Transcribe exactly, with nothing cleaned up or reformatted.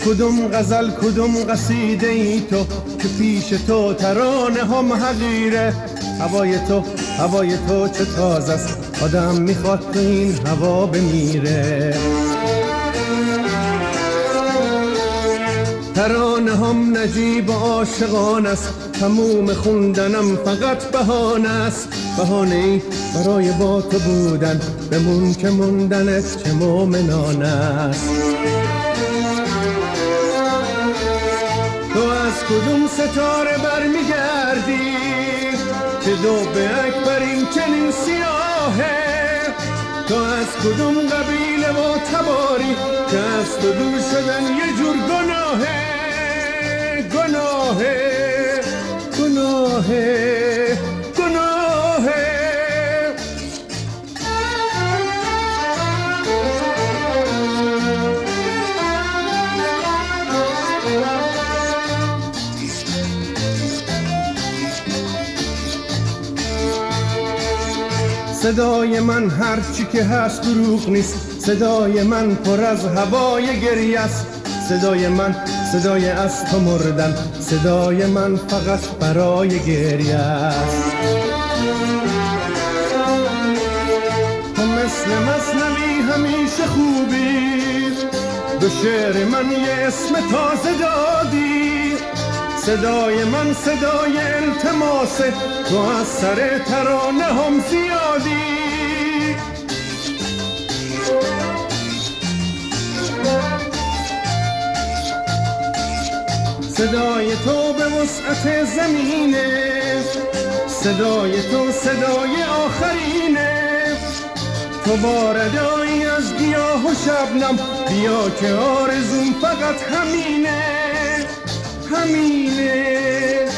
کدوم غزل کدوم قصیده ای تو که پیش تو ترانه هم حقیره. هوای تو هوای تو چه تازه است، آدم میخواد تو این هوا بمیره. ترانه هم نجیب و عاشقان است، تموم خوندنم فقط بهانه است. بهانه ای برای با تو بودن، بمون که موندنت چه مومنانه است. تو از کدوم ستاره برمیگردی که دو به اکبر این چنین سیاهه؟ تو از کدوم قبیله و تباری که از تو دور شدن یه جور گناهه؟ گناهه گناهه گناهه. صدای من هرچی که هست دروغ نیست، صدای من پر از هوای گریه است. صدای من صدای از تو مردن، صدای من فقط برای گریه است. تو مثل مثنوی همیشه خوبی، دو شعر من یه اسم تازه دادی. صدای من صدای التماسه، تو از سر ترانه هم زیادی. صدای تو به وسعت زمینه، صدای تو صدای آخرینه. تو باردایی از گیاه و شبنم، بیا که آرزوم فقط همینه همینه.